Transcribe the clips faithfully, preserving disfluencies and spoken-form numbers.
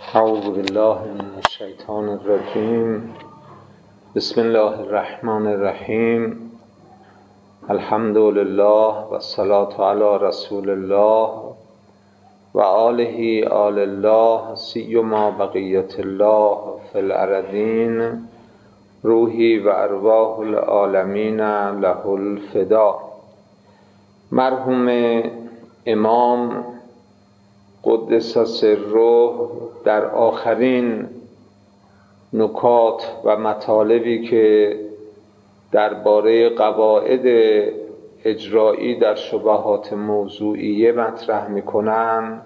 اعوذ بالله من الشیطان الرجیم. بسم الله الرحمن الرحیم. الحمد لله و الصلاة علی رسول الله و آله آل الله سیما بقیت الله فی الارضین. روحی و ارواح العالمین له الفدا. مرحوم امام قدس سره در آخرین نکات و مطالبی که درباره قواعد اجرایی در شبهات موضوعیه مطرح میکنن،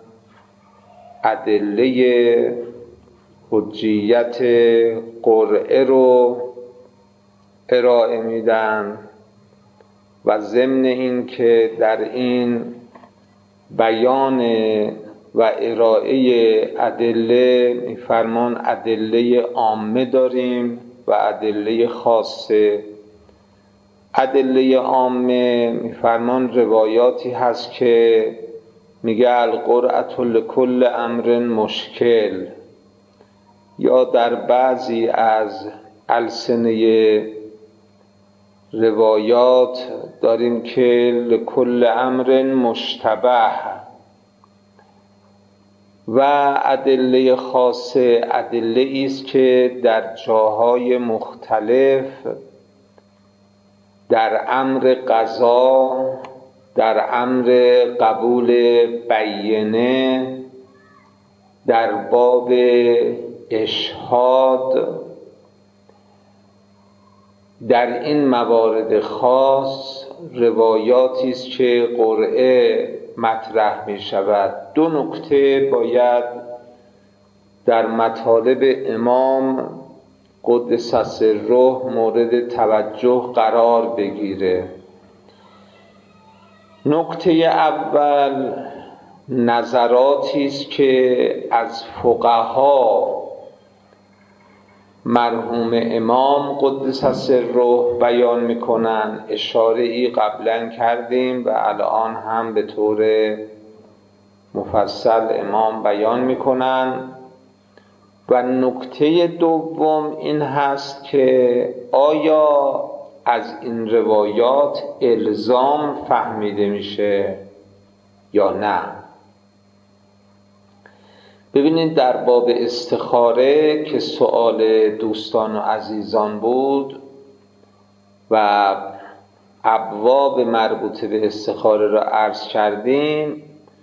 ادله حجیت قرعه رو ارائه میدن و ضمن این که در این بیان و ارائه ادله میفرمان ادله عامه داریم و ادله خاصه. ادله عامه میفرمان روایاتی هست که میگه القرعة لکل امر مشکل، یا در بعضی از السنه روایات داریم که لکل امر مشتبه. و ادله خاصه ادله است که در جاهای مختلف در امر قضا، در امر قبول بینه، در باب اشهاد، در این موارد خاص روایاتی است که قرعه مطرح می شود. دو نکته باید در مطالب امام قدس سره مورد توجه قرار بگیره. نکته اول نظراتی است که از فقها مرحوم امام قدس سره بیان میکنن. اشاره ای قبلا کردیم و الان هم به طور مفصل امام بیان میکنن. و نکته دوم این هست که آیا از این روایات الزام فهمیده میشه یا نه. ببینید در باب استخاره که سؤال دوستان و عزیزان بود و ابواب مربوطه به استخاره را عرض کردیم،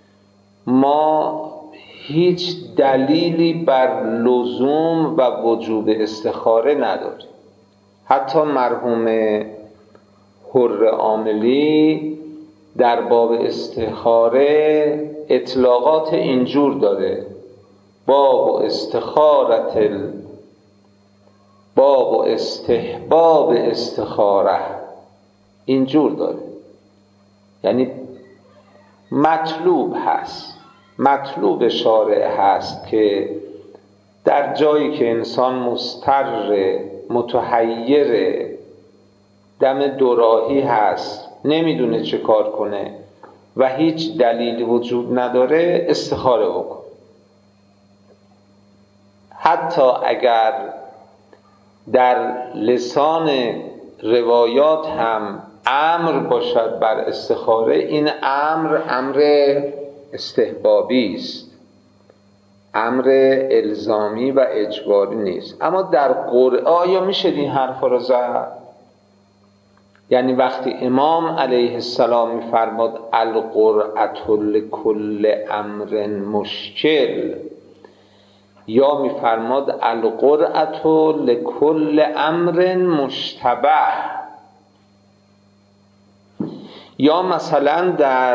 ما هیچ دلیلی بر لزوم و وجوب استخاره نداریم. حتی مرحوم حر عاملی در باب استخاره اطلاقات اینجور داره: باب استخارت ال... باب استحباب استخاره، اینجور داره. یعنی مطلوب هست، مطلوب شارع هست که در جایی که انسان مضطر، متحیر، دم دوراهی هست، نمیدونه چه کار کنه و هیچ دلیلی وجود نداره، استخاره بکن. حتی اگر در لسان روایات هم امر باشد بر استخاره، این امر امر استحبابی است، امر الزامی و اجباری نیست. اما در قرعه آیا میشه این حرف را زد؟ یعنی وقتی امام علیه السلام میفرماد القرعة لکل امر مشکل، یا میفرماد القرعة لکل امر مشتبه، یا مثلا در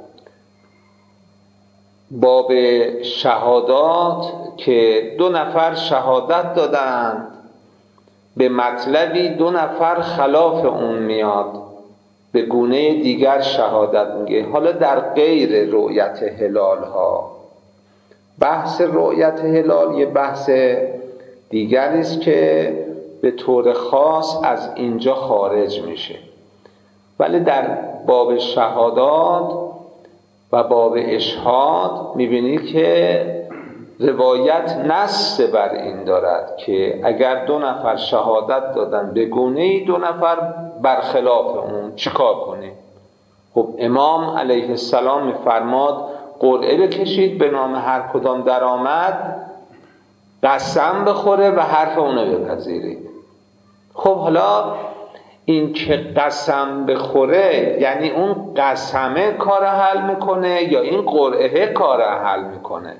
باب شهادات که دو نفر شهادت دادند به مطلبی، دو نفر خلاف اون میاد به گونه دیگر شهادت میگه. حالا در غیر رؤیت هلال ها، بحث رؤیت هلال یه بحث دیگری است که به طور خاص از اینجا خارج میشه. ولی در باب شهادات و باب اشهاد میبینی که روایت نص بر این دارد که اگر دو نفر شهادت دادن به گونه‌ای، دو نفر برخلاف اون، چیکار کنیم؟ خب امام علیه السلام فرماد قرعه بکشید، به نام هر کدام در آمد قسم بخوره و حرف اونو بپذیرید. خب حالا این که قسم بخوره یعنی اون قسمه کار حل میکنه یا این قرعه کار حل میکنه؟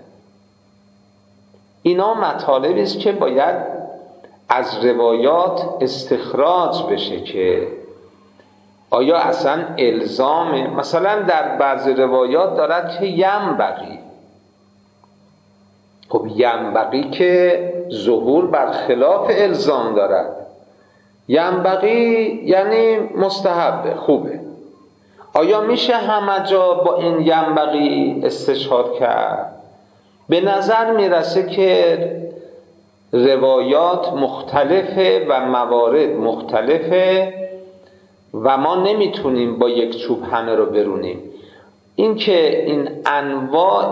اینا مطالبی است که باید از روایات استخراج بشه که آیا اصلا الزامه. مثلا در بعض روایات دارد که ینبغی، خب ینبغی که ظهور بر خلاف الزام دارد. ینبغی یعنی مستحبه، خوبه. آیا میشه همه جا با این ینبغی استشهاد کرد؟ به نظر میرسه که روایات مختلفه و موارد مختلفه و ما نمیتونیم با یک چوب همه رو برونیم. این که این انواع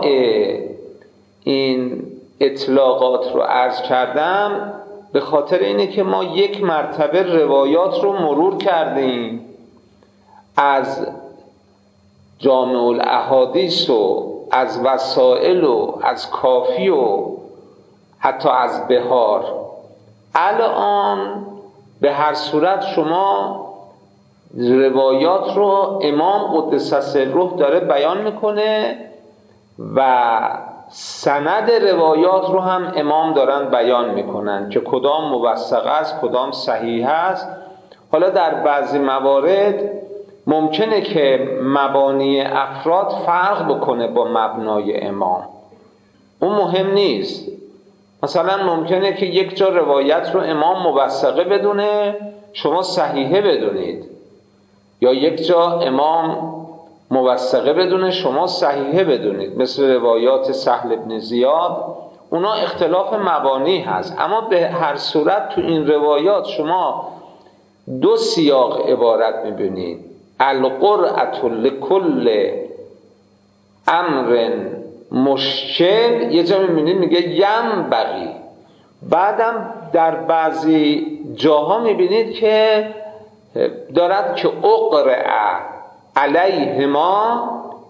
این اطلاقات رو عرض کردم به خاطر اینه که ما یک مرتبه روایات رو مرور کردیم، از جامع الاحادیث و از وسائل و از کافی و حتی از بهار. الان به هر صورت شما روایات رو امام قدس سره داره بیان میکنه و سند روایات رو هم امام دارن بیان میکنن که کدام موثق است، کدام صحیح است. حالا در بعضی موارد ممکنه که مبانی افراد فرق بکنه با مبنای امام، اون مهم نیست. مثلا ممکنه که یک جا روایت رو امام موثقه بدونه، شما صحیحه بدونید، یا یک جا امام موثقه بدونه، شما صحیحه بدونید، مثل روایات سهل بن زیاد. اونا اختلاف مبانی هست، اما به هر صورت تو این روایات شما دو سیاق عبارت میبینید: القرعة لکل امر مشکل، یه جا میبینید میگه ینبغی. بعدم در بعضی جاها میبینید که دارد که اقرع علیهما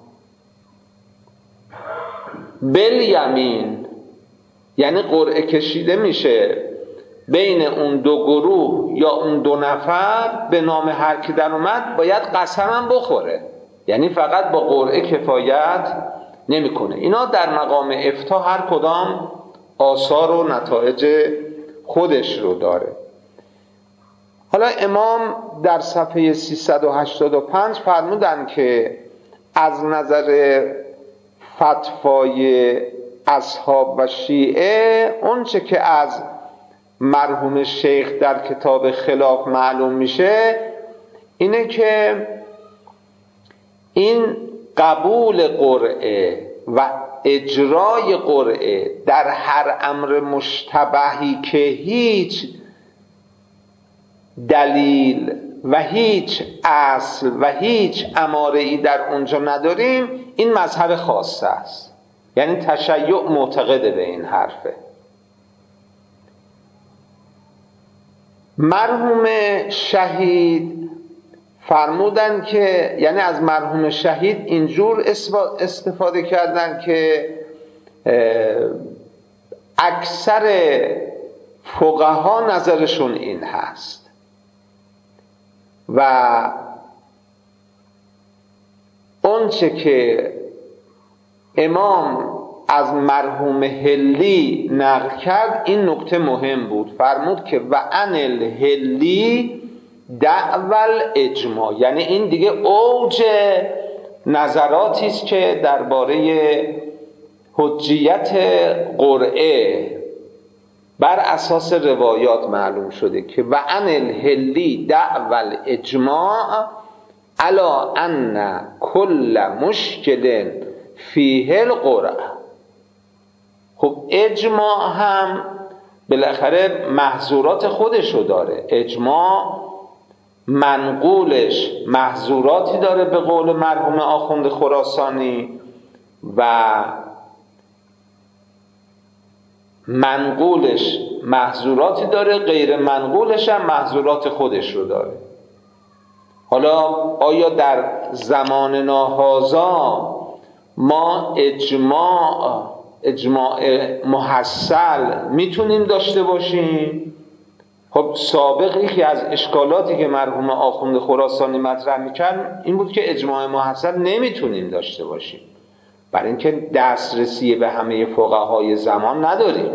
بالیمین، یعنی قرعه کشیده میشه بین اون دو گروه یا اون دو نفر، به نام هر کی در اومد باید قسمم بخوره، یعنی فقط با قرعه کفایت نمیکنه. اینا در مقام افتاء هر کدام آثار و نتایج خودش رو داره. حالا امام در صفحه سیصد و هشتاد و پنج فرمودن که از نظر فتوای اصحاب و شیعه اونچه که از مرحوم شیخ در کتاب خلاف معلوم میشه اینه که این قبول قرعه و اجرای قرعه در هر امر مشتبهی که هیچ دلیل و هیچ اصل و هیچ اماره‌ای در اونجا نداریم، این مذهب خاصه است. یعنی تشیع معتقده به این حرفه. مرحوم شهید فرمودن که یعنی از مرحوم شهید اینجور استفاده کردن که اکثر فقها نظرشون این هست و اونچه که امام از مرحوم هلی نقل کرد این نکته مهم بود. فرمود که و ان الهلی دعوال اجماع، یعنی این دیگه اوج نظراتی است که درباره حجیت قرعه بر اساس روایات معلوم شده که و ان الهلی دعوال اجماع علی ان کل مشکل فیه القرعه. خب اجماع هم بالاخره محظورات خودشو داره. اجماع منقولش محظوراتی داره به قول مرحوم آخوند خراسانی و منقولش محظوراتی داره، غیر منقولش هم محظورات خودش رو داره. حالا آیا در زمان ناهازا ما اجماع اجماع محصل میتونیم داشته باشیم؟ خب سابق یکی از اشکالاتی که مرحوم آخوند خراسانی مطرح میکرد این بود که اجماع محصل نمیتونیم داشته باشیم، برای اینکه دسترسی به همه فقهای زمان نداریم.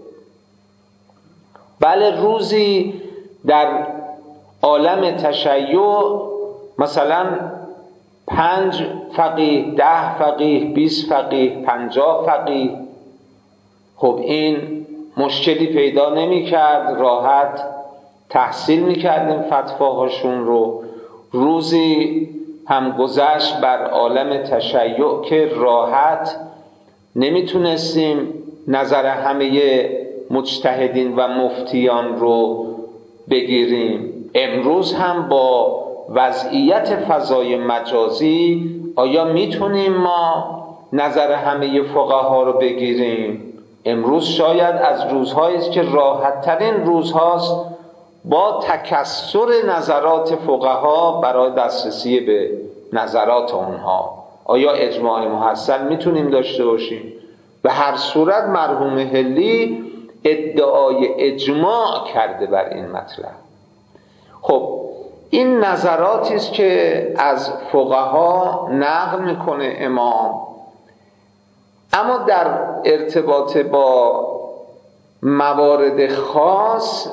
بله روزی در عالم تشیع مثلا پنج فقیه، ده فقیه، بیست فقیه، پنجاه فقیه، خب این مشکلی پیدا نمی کرد، راحت تحصیل می کردیم فتواهاشون رو. روزی هم گذشت بر عالم تشیع که راحت نمیتونستیم نظر همه مجتهدین و مفتیان رو بگیریم. امروز هم با وضعیت فضای مجازی آیا میتونیم ما نظر همه فقها رو بگیریم؟ امروز شاید از روزهایی است که راحت ترین روزهاست با تکثر نظرات فقها برای دسترسی به نظرات اونها. آیا اجماع محصل میتونیم داشته باشیم؟ به هر صورت مرحوم حلی ادعای اجماع کرده بر این مطلب. خب این نظراتی است که از فقها نقل میکنه امام، اما در ارتباط با موارد خاص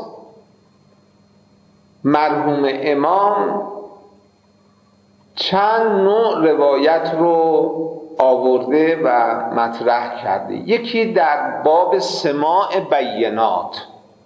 مرحوم امام چند نوع روایت رو آورده و مطرح کرده. یکی در باب سماع بینات،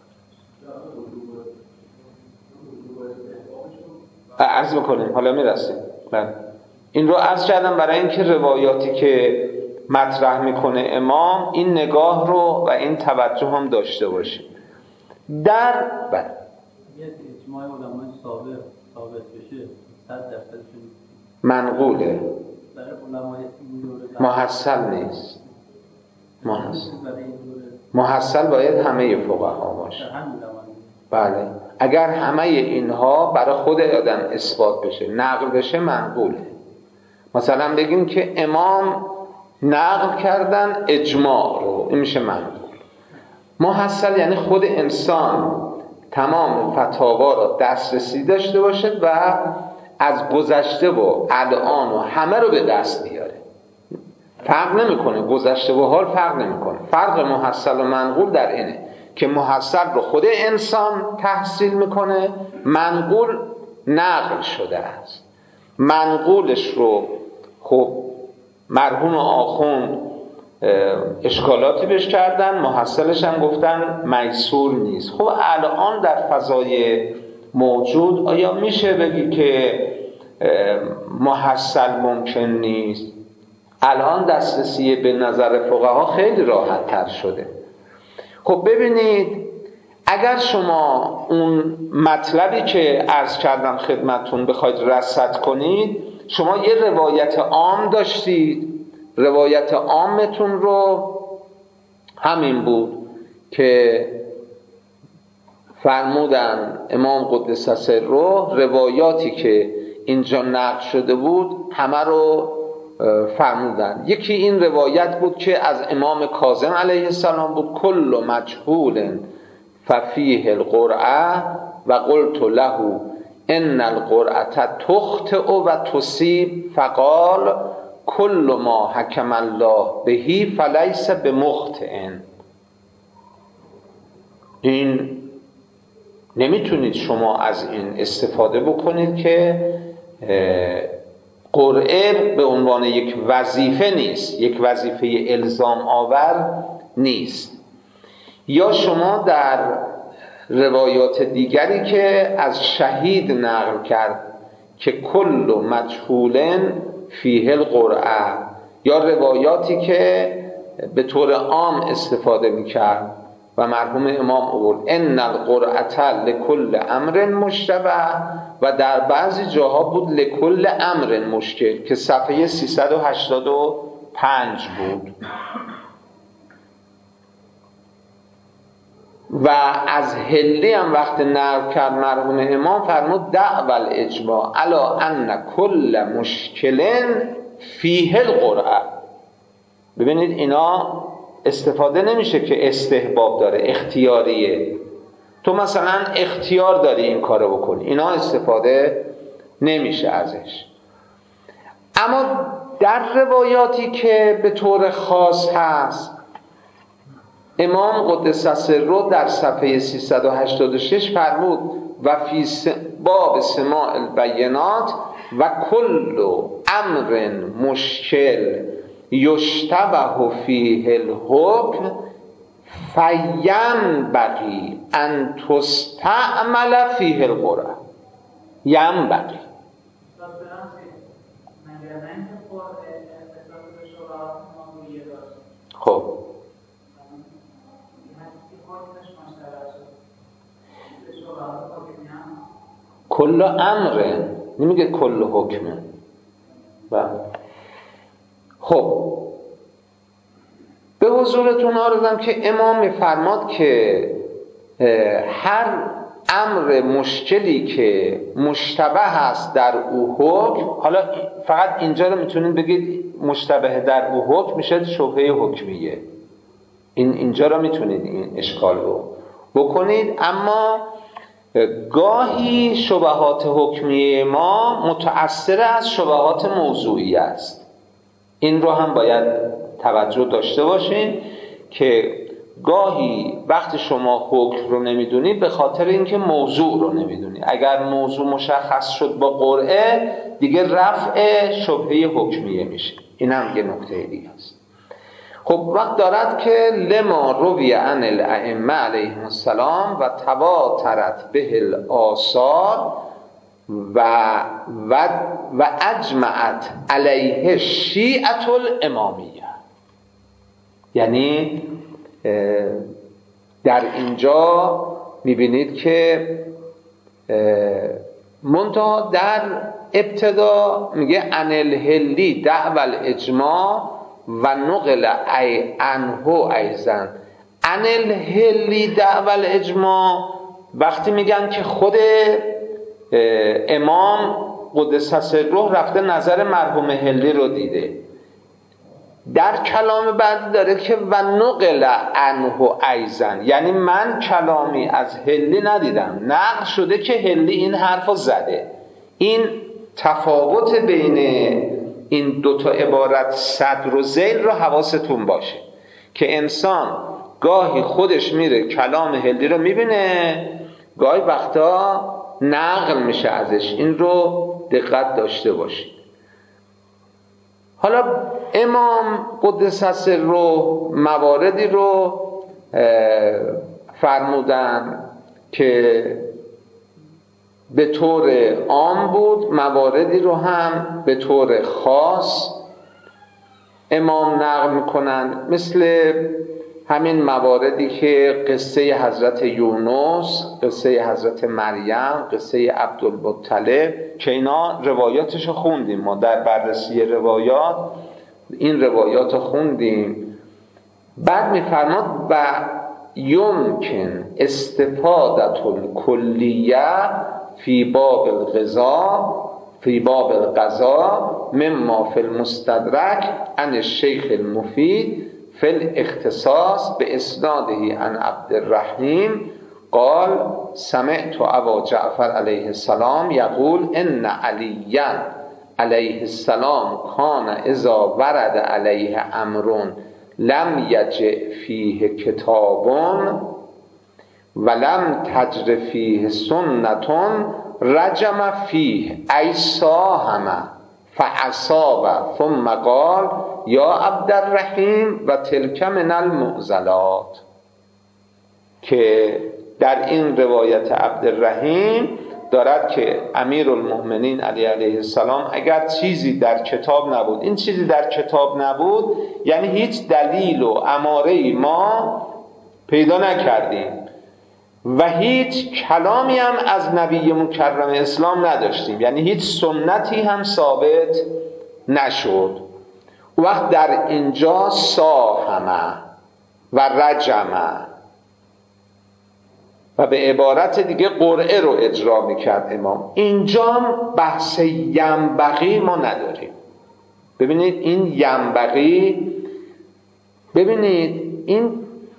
عرض بکنیم حالا میرسیم. این رو عرض کردم برای اینکه روایاتی که مطرح میکنه امام این نگاه رو و این توجه هم داشته باشیم. در بر اجماع علمای ثابت ثابت بشه صد درصد منقوله، برای علمای محصل نیست. محصل محصل باید همه فقها باشه. بله اگر همه اینها برای خود آدم اثبات بشه، نقل بشه، منقوله. مثلا بگیم که امام نقل کردن اجماع رو، این میشه منقول. محصل یعنی خود انسان تمام فتاوا را دسترسی داشته باشه و از گذشته و الان و همه رو به دست بیاره. فرق نمیکنه، گذشته و حال فرق نمیکنه. فرق محصل و منقول در اینه که محصل رو خود انسان تحصیل میکنه، منقول نقل شده است. منقولش رو خب مرحوم آخوند اشکالاتی بهش کردن، محصلش هم گفتن میسور نیست. خب الان در فضای موجود آیا میشه بگی که محصل ممکن نیست؟ الان دسترسی به نظر فقها خیلی راحت تر شده. خب ببینید اگر شما اون مطلبی که عرض کردم خدمتون بخواید رصد کنید، شما یه روایت عام داشتید، روایت عامتون رو همین بود که فرمودن امام قدس سره روایاتی که اینجا نقل شده بود همه رو فرمودن. یکی این روایت بود که از امام کاظم علیه السلام بود، کل مجهول ففیه القرعه و قلت له ان القرعه تخطئ و تصیب فقال کل ما حکم الله بهی فلیس بمخطئ. این نمیتونید شما از این استفاده بکنید که قرعه به عنوان یک وظیفه نیست، یک وظیفه الزام آور نیست. یا شما در روایات دیگری که از شهید نقل کرد که کل مجهول فیه القرعه، یا روایاتی که به طور عام استفاده میکرد و مرحوم امام آورد ان القرعه لکل امر مشتبه، و در بعضی جاها بود لکل امر مشکل که صفحه سیصد و هشتاد و پنج بود. و از حلی هم وقت نقل کرد مرحوم امام فرمود دعو الاجماع الا ان کل مشکل فیه القرعه. ببینید اینا استفاده نمیشه که استحباب داره، اختیاریه. تو مثلا اختیار داری این کارو بکنی، اینا استفاده نمیشه ازش. اما در روایاتی که به طور خاص هست، امام قدس سره در صفحه سیصد و هشتاد و شش فرمود و فی باب سماع البینات و کل امر مشکل یشتبه فیه الحکم فینبغی ان تستعمل فیه القرعه. ینبغی خب کل امر نمیگه کل حکمه. بله خب به حضورتون آوردم که امام میفرماد که هر امر مشکلی که مشتبه هست در او حکم، حالا فقط اینجا رو میتونید بگید مشتبه در او حکم میشه شبهه حکمیه، این اینجا رو میتونید این اشکال رو بکنید. اما گاهی شبهات حکمیه ما متأثر از شبهات موضوعی است. این رو هم باید توجه داشته باشین که گاهی وقتی شما حکم رو نمیدونید به خاطر اینکه موضوع رو نمیدونید. اگر موضوع مشخص شد با قرعه دیگه رفع شبهه حکمیه میشه. این هم یه نکته دیگه است. خب وقت دارد که لما روی عن الائمه علیهم السلام و تواترت به الآثار و و و اجمعت علیه شیعة الامامیه. یعنی در اینجا میبینید که منتها در ابتدا میگه عن الحلی دعو الاجماع و نقل ای عنه ایضا. عن الحلی دعو الاجماع وقتی میگن که خود امام قدس سره رفته نظر مرحوم حلی رو دیده، در کلام بعد داره که و نقل عنه ایضا، یعنی من کلامی از حلی ندیدم، نقل شده که حلی این حرفو زده. این تفاوت بین این دوتا عبارت صدر و ذیل رو حواستون باشه که انسان گاهی خودش میره کلام حلی رو میبینه، گاهی وقتا نقل میشه ازش. این رو دقت داشته باشید. حالا امام قدس سره مواردی رو فرمودن که به طور عام بود، مواردی رو هم به طور خاص امام نقل میکنن، مثل همین مواردی که قصه حضرت یونس، قصه حضرت مریم، قصه عبدالمطلب که اینا روایاتشو خوندیم، ما در بررسی روایات این روایات خوندیم. بعد میفرماد و یمکن استفادة الکلیه فی باب القضاء فی باب القضاء مما فی المستدرک عن الشیخ المفید فی الاختصاص به اسناده عن عبدالرحیم قال سمعت ابا جعفر علیه السلام یقول ان علیاً علیه السلام کان اذا ورد علیه امر لم یجع فیه کتاب ولم تجر فیه سنت رجم فیه ای ساهم فاصاب ثم قال یا عبدالرحیم و تلک من المعضلات. که در این روایت عبدالرحیم دارد که امیرالمؤمنین علی علیه السلام اگر چیزی در کتاب نبود، این چیزی در کتاب نبود یعنی هیچ دلیل و اماره‌ای ما پیدا نکردیم و هیچ کلامی هم از نبی مکرم اسلام نداشتیم، یعنی هیچ سنتی هم ثابت نشد. وقت در اینجا ساهمه و رجمه و به عبارت دیگه قرعه رو اجرا میکرد امام. اینجا بحث ینبغی ما نداریم. ببینید این ینبغی، ببینید این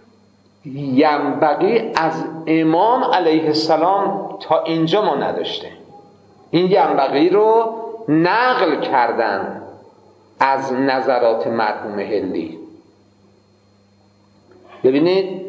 ینبغی از امام علیه السلام تا اینجا ما نداشته. این ینبغی رو نقل کردن از نظرات مرحوم حلی. ببینید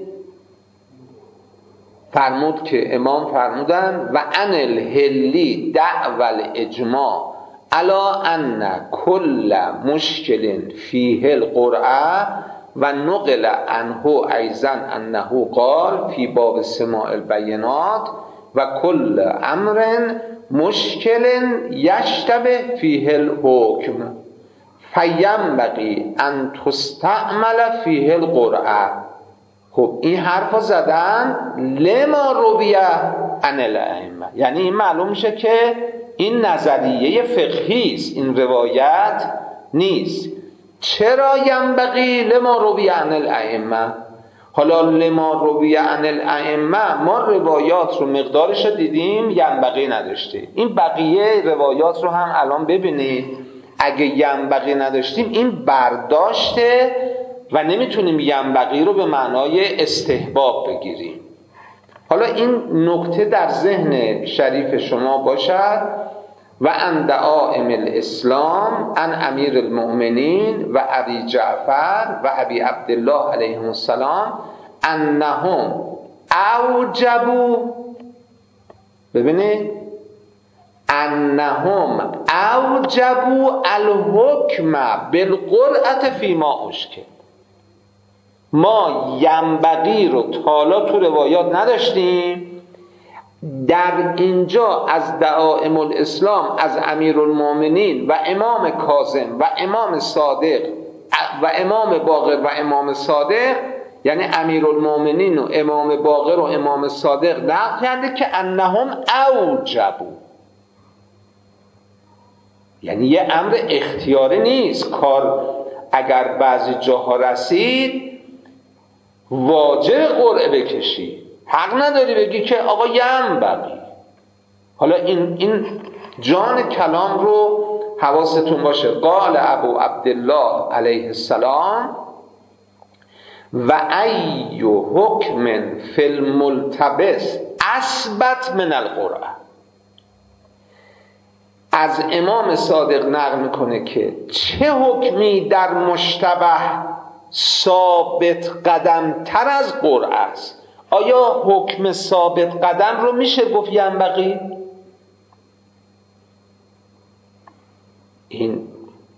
فرمود که امام فرمودن و ان الحلی دعوى الاجماع الا ان کل مشکل فیه القرعه و نقل عنه ایضا انه قال فی باب سماع البینات و کل امر مشکل یشتبه فیه الحکم فینبغی ان تستعمل فیه القرعه. خب این حرفا زدن لما رویه عن الائمه، یعنی این معلوم میشه که این نظریه فقهی است، این روایت نیست. چرا ینبغی لما رویه عن الائمه؟ حالا لما رویه عن الائمه ما روایات رو مقدارش رو دیدیم، ینبغی نداشته. این بقیه روایات رو هم الان ببینید، اگه ینبغی نداشتیم این برداشته و نمیتونیم ینبغی رو به معنای استحباب بگیریم. حالا این نکته در ذهن شریف شما باشد. و ان دعائم الاسلام ان امیر المؤمنین و ابی جعفر و ابی عبدالله علیهم السلام انهم اوجبوا، ببینید انهم اوجبوا الحکم بالقرعه فیما اشکل. ما ینبغی رو تالا تو روایات نداشتیم، در اینجا از دعائم الاسلام از امیرالمؤمنین و امام کاظم و امام صادق و امام باقر و امام صادق، یعنی امیرالمؤمنین و امام باقر و امام صادق نقل کرده که انهم اوجبوا، یعنی یه امر اختیاری نیست. کار اگر بعضی جاها رسید واجب قرعه بکشی، حق نداری بگی که آقا ینبغی. حالا این این جان کلام رو حواستون باشه. قال ابو عبدالله علیه السلام و ای حکم فی الملتبس اثبت من القرعه. از امام صادق نقل میکنه که چه حکمی در مشتبه ثابت قدم تر از قرعه است. آیا حکم ثابت قدم رو میشه گفت ینبغی؟ این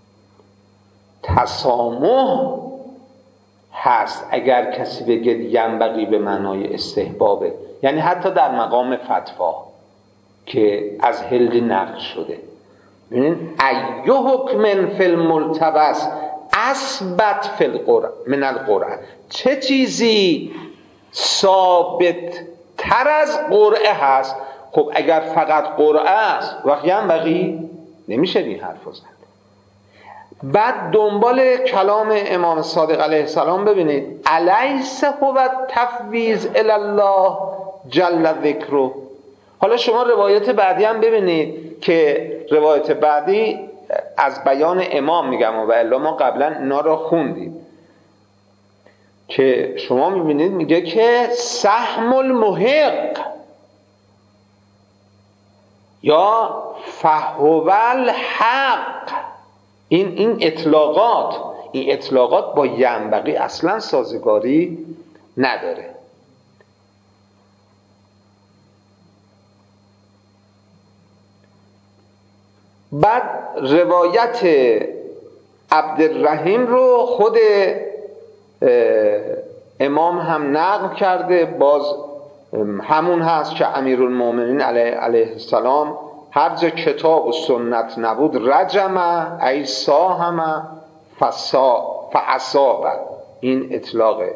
تسامح هست اگر کسی بگه ینبغی به معنای استحبابه، یعنی حتی در مقام فتوا که از هلدی نقل شده. ببینید ای حکم فی الملتبس اثبت فی القرعه من القرعه، چه چیزی ثابت تر از قرعه هست؟ خب اگر فقط قرعه است وقت ینبغی نمیشه این حرف زد. بعد دنبال کلام امام صادق علیه السلام ببینید الیس هو تفویض الی الله جل ذکره. حالا شما روایت بعدی هم ببینید که روایت بعدی از بیان امام میگم و الا ما قبلا اینا رو خوندیم که شما میبینید میگه که سهم المحق یا فهو الحق. این این اطلاقات این اطلاقات با ینبغی اصلا سازگاری نداره. بعد روایت عبدالرحیم رو خود امام هم نقل کرده، باز همون هست که امیرالمؤمنین علیه, علیه السلام هر جا کتاب و سنت نبود رجمه ای ساهمه فعصابه. این اطلاقه.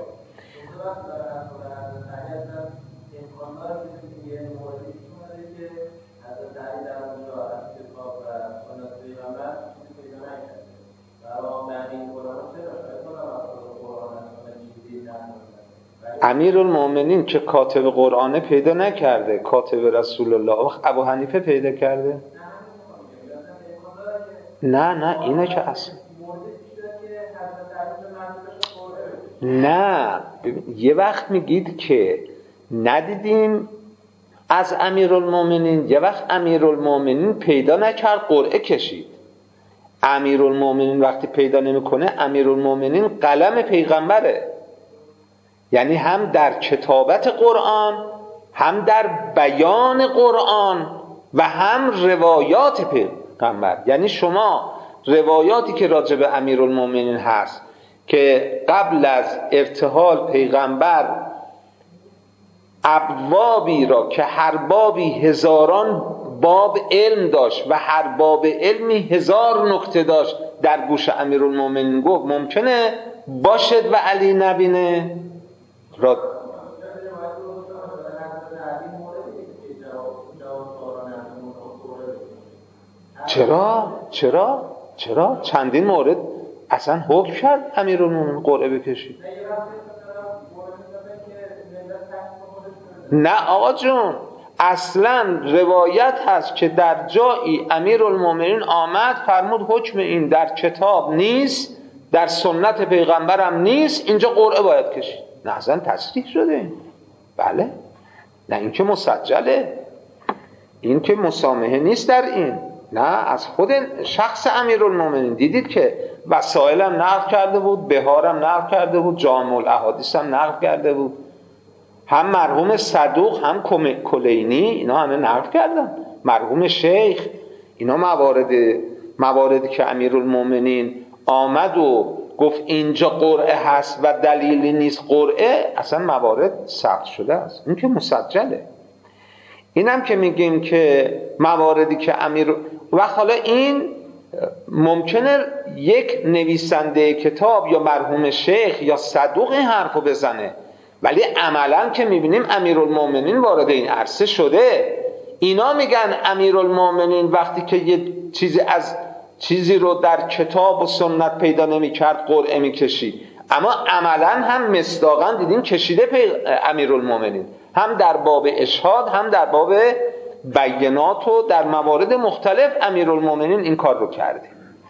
امیرالمومنین که کاتب قرآن پیدا نکرده، کاتب رسول الله. ابو حنیفه پیدا کرده؟ نه نه اینه که اصلا نه. یه وقت میگید که ندیدیم از امیرالمومنین، یه وقت امیرالمومنین پیدا نکرد قرعه کشید. امیرالمومنین وقتی پیدا نمیکنه، امیرالمومنین قلم پیغمبره، یعنی هم در کتابت قرآن، هم در بیان قرآن و هم روایات پیغمبر. یعنی شما روایاتی که راجع به امیرالمومنین هست که قبل از ارتحال پیغمبر ابوابی را که هر بابی هزاران باب علم داشت و هر باب علمی هزار نکته داشت در گوش امیرالمومنین گفت ممکنه باشد و علی نبینه را. چرا؟ چرا؟ چرا؟ چندین مورد اصلا حکم کرد امیرالمومنین قرعه بکشید. نه آقا جون، اصلا روایت هست که در جایی امیرالمومنین آمد فرمود حکم این در کتاب نیست، در سنت پیغمبرم نیست، اینجا قرعه باید کشید. نه اصلا تصریح شده این. بله، نه این که مسجله، این که مسامحه نیست در این. نه، از خود شخص امیرالمومنین دیدید که وسائلم نقل کرده بود، بهارم نقل کرده بود، جامع الاحادیث هم نقل کرده بود، هم مرحوم صدوق هم کلینی اینا همه نقل کردن، مرحوم شیخ. اینا موارد مواردی که امیرالمومنین آمد و گفت اینجا قرعه هست و دلیلی نیست قرعه، اصلا موارد ثبت شده است، این که مسجله. اینم که میگیم که مواردی که امیر و حالا این ممکنه یک نویسنده کتاب یا مرحوم شیخ یا صدوق این حرفو بزنه، ولی عملا که میبینیم امیرالمومنین وارد این عرصه شده. اینا میگن امیرالمومنین وقتی که یه چیزی از چیزی رو در کتاب و سنت پیدا نمیکرد قرعه میکشید، اما عملا هم مصداقا دیدیم کشیده امیرالمومنین، هم در باب اشهاد هم در باب بیانات و در موارد مختلف امیرالمومنین این کار رو کرده.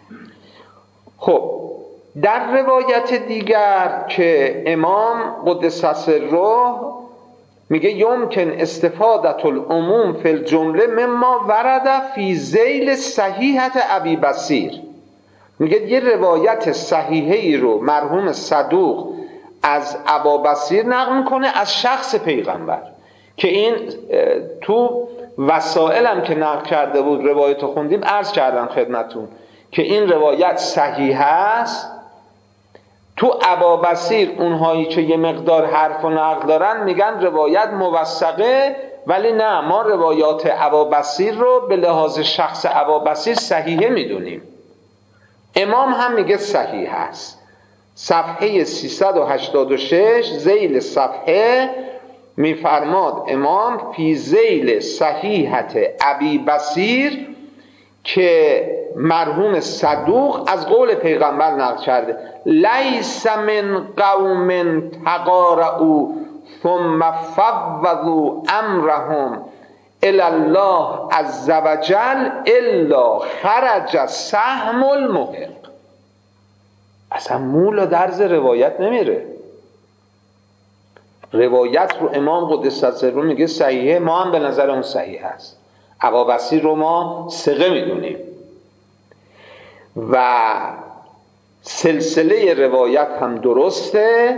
خب در روایت دیگر که امام قدس سره میگه یمکن استفادت العموم فی الجمله مما ورد فی ذیل صحیحت ابی بصیر، میگه یه روایت صحیحی رو مرحوم صدوق از ابا بصیر نقل میکنه از شخص پیغمبر، که این تو وسائلم که نقل کرده بود روایت خوندیم عرض کردم خدمتون که این روایت صحیح است. تو ابا بصیر اونهایی که یه مقدار حرف و نقل دارن میگن روایت موثقه، ولی نه، ما روایات ابا بصیر رو به لحاظ شخص ابا بصیر صحیحه میدونیم. امام هم میگه صحیح است. صفحه سیصد و هشتاد و شش ذیل صفحه میفرماد امام فی ذیل صحیحت ابی بصیر که مرحوم صدوق از قول پیغمبر نقل کرده لیس من قوم تقارعوا ثم فوضوا امرهم الی الله عز وجل الا خرج سهم المحق. اصلا مول و درز روایت نمیره. روایت رو امام قدس سره میگه صحیحه، ما هم به نظر اون صحیح هست. ابا بصیر رو ما ثقه میدونیم و سلسله روایت هم درسته.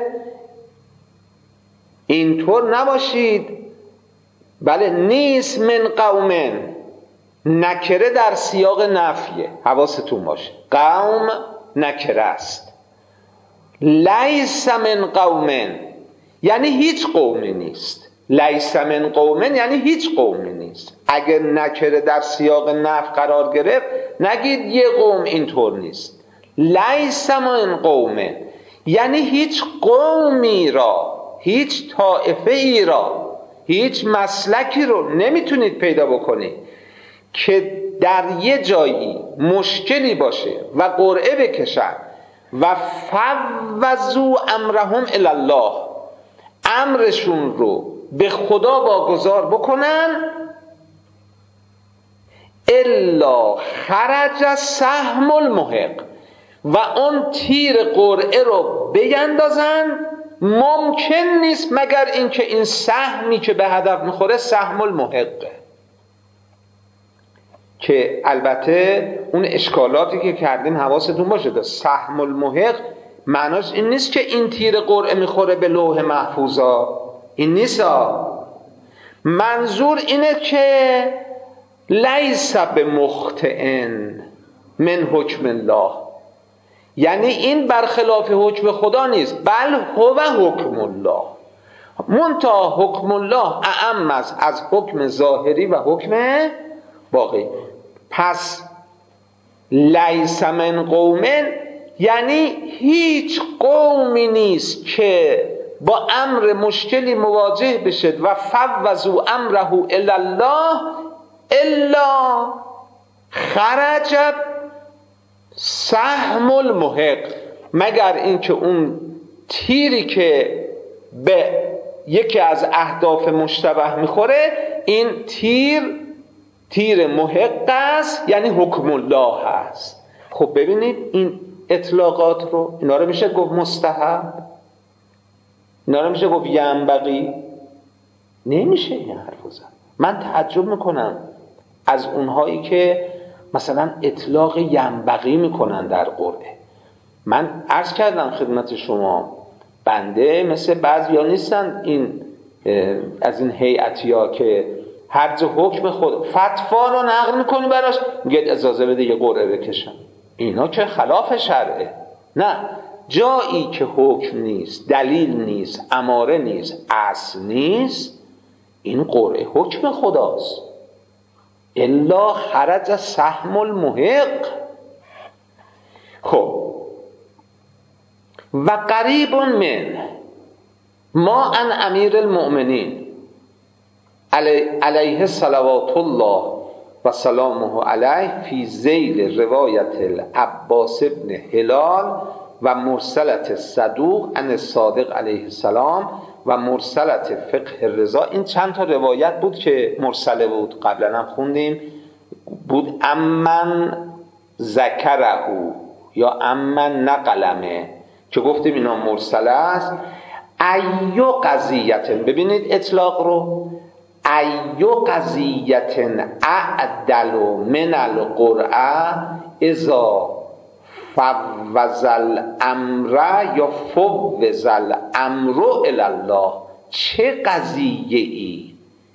اینطور نباشید بله نیست من قومن، نکره در سیاق نفیه، حواستون باشه، قوم نکره است. لیس من قومن یعنی هیچ قومی نیست. لیس من قومن یعنی هیچ قومی نیست. اگر نکره در سیاق نفی قرار گرفت نگید یه قوم اینطور نیست. لیس من قومن یعنی هیچ قومی را، هیچ طائفه ای را، هیچ مسلکی رو نمیتونید پیدا بکنید که در یه جایی مشکلی باشه و قرعه بکشن و فوضوا امرهم الی الله، امرشون رو به خدا واگذار بکنن، الا خرج سهم المحق، و اون تیر قرعه رو بیندازن. ممکن نیست مگر اینکه این سهمی که به هدف میخوره سهم المحقه، که البته اون اشکالاتی که کردیم حواستون باشه. ده سهم المحق معناش این نیست که این تیر قرعه میخوره به لوح محفوظا، این نیست. منظور اینه که لیس بمخطئن من حکم الله، یعنی این برخلاف حکم خدا نیست، بل هو حکم الله. منتها حکم الله اعم است از حکم ظاهری و حکم باقی. پس لیس من قوم یعنی هیچ قومی نیست که با امر مشکلی مواجه بشد و فوضوا امره الی الله الا خرج سهم المحق، مگر اینکه اون تیری که به یکی از اهداف مشتبه میخوره این تیر تیر محق است، یعنی حکم الله هست. خب ببینید این اطلاقات رو، اینا رو میشه گفت مستحب، اینا رو میشه گفت ینبغی؟ نمیشه این حرف زد. من تعجب میکنم از اونهایی که مثلا اطلاق ینبغی میکنن در قرعه. من عرض کردم خدمت شما بنده مثل بعضیا نیستن این از این هیئتیا که هر جا حکم خود فتوا رو نقل میکنی براش میگه اجازه بده یه قرعه بکشم. اینا که خلاف شرعه. نه، جایی که حکم نیست، دلیل نیست، اماره نیست، اصل نیست، این قرعه حکم خداست. الا خرج سهم المحق. خب و قریب من ما ان امیر المؤمنین علی علیه صلوات الله و سلامه علیه فی ذیل روایت العباس ابن هلال و مرسلت صدوق عن الصادق علیه السلام و مرسلت فقه رضا. این چند تا روایت بود که مرسله بود، قبلا هم خوندیم بود، امن ذکره یا امن نقلمه، که گفتیم اینا مرسله است. ایو قضیت، ببینید اطلاق رو، ایو قضیت اعدل من القرعه اذا فوض الامر یا فوض الامر الی الله. چه قضیه ای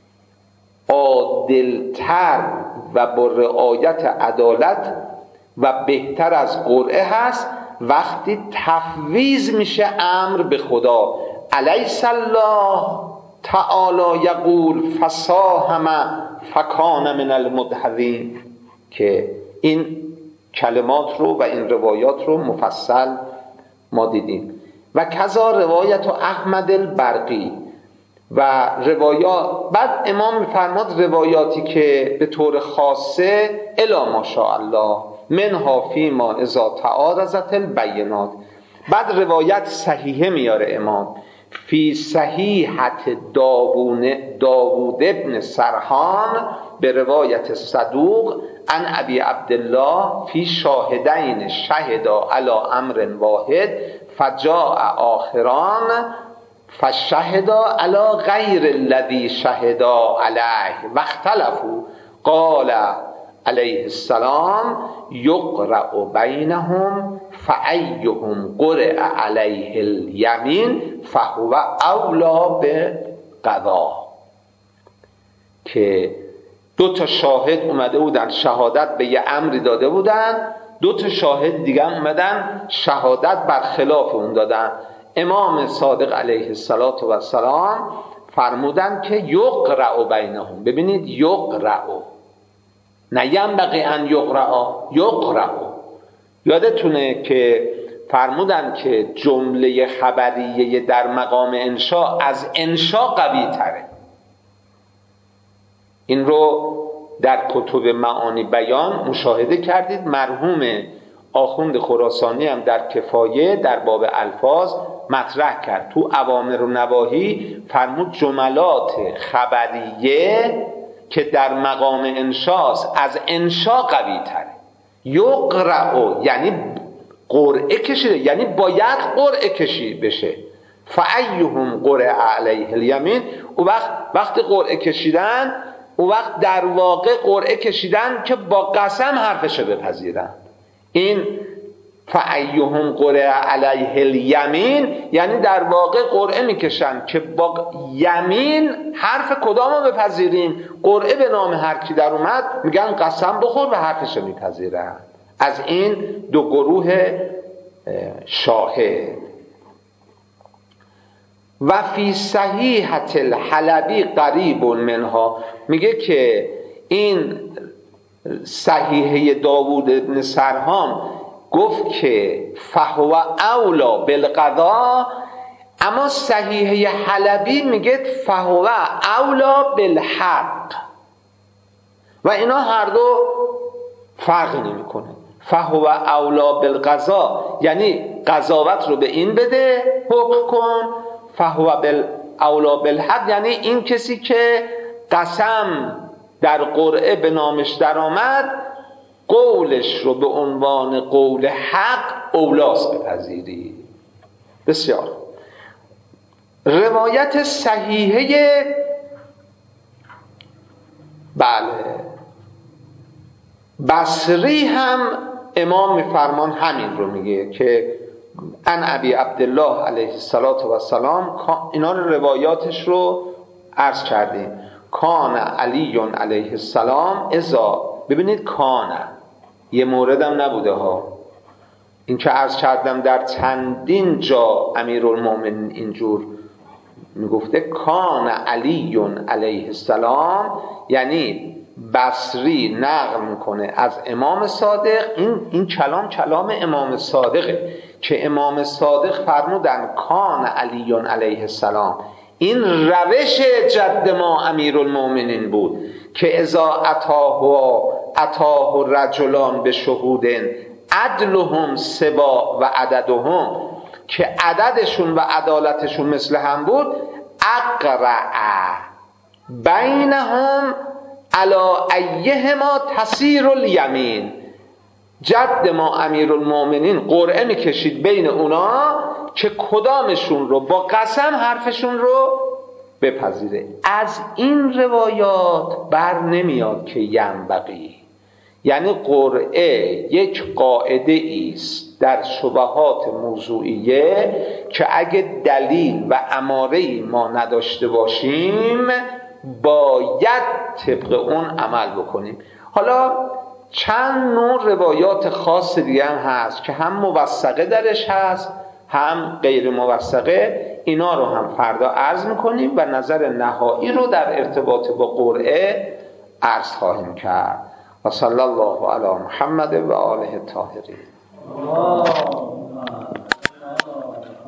عادلتر و با رعایت عدالت و بهتر از قرعه هست وقتی تفویض میشه امر به خدا. الیس الله تعالی یقول فساهم فکان من المدحضین، که این کلمات رو و این روایات رو مفصل ما دیدیم. و کذا روایت احمد البرقی و روایات. بعد امام میفرماد روایاتی که به طور خاصه الا ماشاءالله منها فیما اذا تعارضت البینات. بعد روایت صحیحه میاره امام فی صحیحت داوون داوود ابن سرحان به روایت صدوق عن ابی عبدالله فی شاهدین شهدا علی امر واحد فجاء آخران فشهدا علی غیر الذی شهدا علیه واختلفوا قال علیه السلام یقرأ بینهم فایهم قرئ علیه الیمین فهو اولا بقضا. که دو تا شاهد اومده بودن شهادت به یه امری داده بودن، دو تا شاهد دیگه اومدن شهادت بر خلاف اون دادن. امام صادق علیه السلام فرمودن که یقرأ بینهم. ببینید یقرأ، نه ینبغی ان یقرأ، یقرأ. یادتونه که فرمودن که جمله خبریه در مقام انشاء از انشاء قوی تره. این رو در کتب معانی بیان مشاهده کردید. مرحوم آخوند خراسانی هم در کفایه در باب الفاظ مطرح کرد. تو اوامر و نواهی فرمود جملات خبریه که در مقام انشاست از انشا قوی تره. یقرأ یعنی قرعه کشیده، یعنی باید قرعه کشی بشه. فأیهم قرع علیه الیمین، او وقت وقتی قرعه کشیدن، او وقت در واقع قرعه کشیدن که با قسم حرفشو بپذیرن. این فأیهم قرع علیه الیمین یعنی در واقع قرعه میکشن که با یمین حرف کدامو بپذیریم. قرعه به نام هر کی در اومد میگن قسم بخور و حرفشو میپذیرن. از این دو گروه شاهد. و فی صحیحة الحلبی قریب منها، میگه که این صحیحه داوود بن سرهام گفت که فهو اولا بالقضاء، اما صحیحه حلبی میگه فهو اولا بالحق، و اینا هر دو فرق نمی کنه. فهو اولا بالقضاء یعنی قضاوت رو به این بده حکم کن، فهو اولا بالحق یعنی این کسی که قسم در قرعه به نامش در آمد قولش رو به عنوان قول حق اولاست بپذیری. بسیار روایت صحیحه بله بصری هم امام میفرمان همین رو میگه که ان ابی عبدالله علیه السلام، اینا رو روایاتش رو عرض کردیم. کان علی علیه السلام اذا، ببینید کان یه موردم نبوده ها، این که عرض کردم در چندین جا امیرالمومنین اینجور میگفته کان علی علیه السلام، یعنی بصری نقل میکنه از امام صادق. این این کلام کلام امام صادقه که امام صادق فرمودن کان علی علیه السلام. این روش جد ما امیرالمومنین بود که اذا اتاه اتاه رجلان به شهودن عدلهم سوا و عددهم، که عددشون و عدالتشون مثل هم بود، اقرع بینهم علی ایهما تسیر الیمین. جد ما امیرالمومنین قرعه میکشید بین اونا که کدامشون رو با قسم حرفشون رو بپذیره. از این روایات بر نمیاد که ینبغی، یعنی قرعه یک قاعده است در شبهات موضوعیه که اگه دلیل و اماره‌ای ما نداشته باشیم باید طبق اون عمل بکنیم. حالا چند نوع روایات خاص دیگه هم هست که هم موثقه درش هست هم غیر موثقه، اینا رو هم فردا عرض میکنیم و نظر نهایی رو در ارتباط با قرعه عرض خواهیم کرد. و صلی الله علی محمد و آله الطاهرین.